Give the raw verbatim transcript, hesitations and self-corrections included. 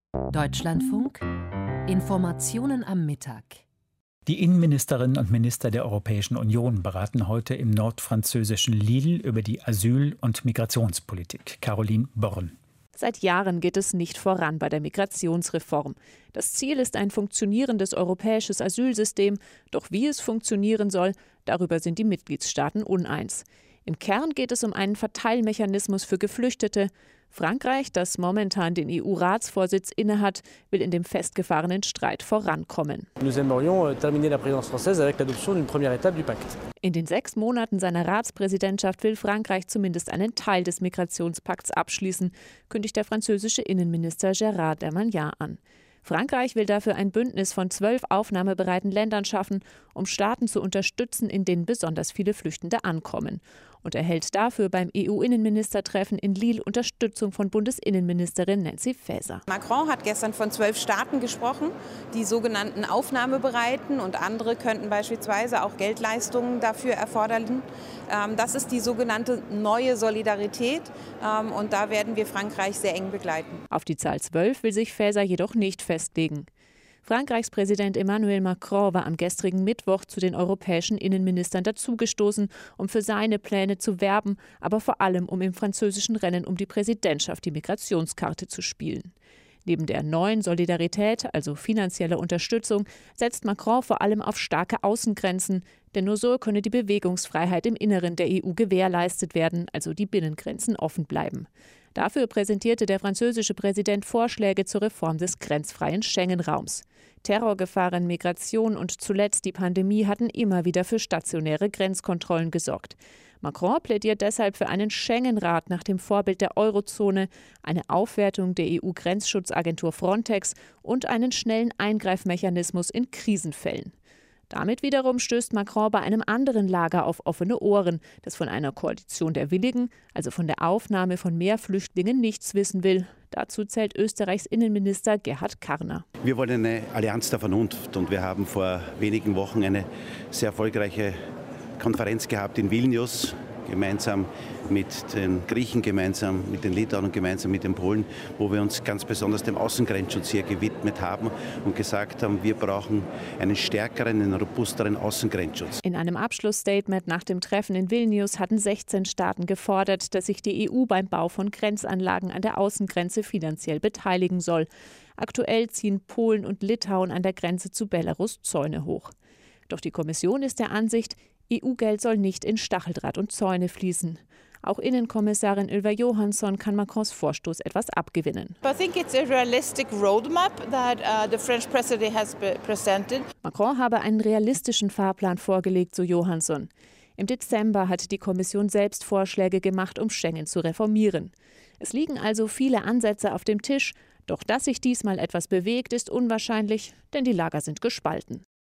Deutschlandfunk Informationen am Mittag. Die Innenministerinnen und Minister der Europäischen Union beraten heute im nordfranzösischen Lille über die Asyl- und Migrationspolitik. Caroline Born. Seit Jahren geht es nicht voran bei der Migrationsreform. Das Ziel ist ein funktionierendes europäisches Asylsystem. Doch wie es funktionieren soll, darüber sind die Mitgliedstaaten uneins. Im Kern geht es um einen Verteilmechanismus für Geflüchtete. Frankreich, das momentan den E U-Ratsvorsitz innehat, will in dem festgefahrenen Streit vorankommen. In den sechs Monaten seiner Ratspräsidentschaft will Frankreich zumindest einen Teil des Migrationspakts abschließen, kündigt der französische Innenminister Gérald Darmanin an. Frankreich will dafür ein Bündnis von zwölf aufnahmebereiten Ländern schaffen, um Staaten zu unterstützen, in denen besonders viele Flüchtende ankommen. Und erhält dafür beim E U-Innenministertreffen in Lille Unterstützung von Bundesinnenministerin Nancy Faeser. Macron hat gestern von zwölf Staaten gesprochen, die sogenannten Aufnahmebereiten, und andere könnten beispielsweise auch Geldleistungen dafür erfordern. Das ist die sogenannte neue Solidarität, und da werden wir Frankreich sehr eng begleiten. Auf die Zahl zwölf will sich Faeser jedoch nicht festlegen. Frankreichs Präsident Emmanuel Macron war am gestrigen Mittwoch zu den europäischen Innenministern dazugestoßen, um für seine Pläne zu werben, aber vor allem, um im französischen Rennen um die Präsidentschaft die Migrationskarte zu spielen. Neben der neuen Solidarität, also finanzieller Unterstützung, setzt Macron vor allem auf starke Außengrenzen, denn nur so könne die Bewegungsfreiheit im Inneren der E U gewährleistet werden, also die Binnengrenzen offen bleiben. Dafür präsentierte der französische Präsident Vorschläge zur Reform des grenzfreien Schengen-Raums. Terrorgefahren, Migration und zuletzt die Pandemie hatten immer wieder für stationäre Grenzkontrollen gesorgt. Macron plädiert deshalb für einen Schengen-Rat nach dem Vorbild der Eurozone, eine Aufwertung der E U-Grenzschutzagentur Frontex und einen schnellen Eingreifmechanismus in Krisenfällen. Damit wiederum stößt Macron bei einem anderen Lager auf offene Ohren, das von einer Koalition der Willigen, also von der Aufnahme von mehr Flüchtlingen, nichts wissen will. Dazu zählt Österreichs Innenminister Gerhard Karner. Wir wollen eine Allianz der Vernunft, und wir haben vor wenigen Wochen eine sehr erfolgreiche Konferenz gehabt in Vilnius, gemeinsam mit den Griechen, gemeinsam mit den Litauern, gemeinsam mit den Polen, wo wir uns ganz besonders dem Außengrenzschutz hier gewidmet haben und gesagt haben, wir brauchen einen stärkeren, einen robusteren Außengrenzschutz. In einem Abschlussstatement nach dem Treffen in Vilnius hatten sechzehn Staaten gefordert, dass sich die E U beim Bau von Grenzanlagen an der Außengrenze finanziell beteiligen soll. Aktuell ziehen Polen und Litauen an der Grenze zu Belarus Zäune hoch. Doch die Kommission ist der Ansicht, E U-Geld soll nicht in Stacheldraht und Zäune fließen. Auch Innenkommissarin Ylva Johansson kann Macrons Vorstoß etwas abgewinnen. I think it's a realistic roadmap that uh, the French president has presented. Macron habe einen realistischen Fahrplan vorgelegt, so Johansson. Im Dezember hat die Kommission selbst Vorschläge gemacht, um Schengen zu reformieren. Es liegen also viele Ansätze auf dem Tisch, doch dass sich diesmal etwas bewegt, ist unwahrscheinlich, denn die Lager sind gespalten.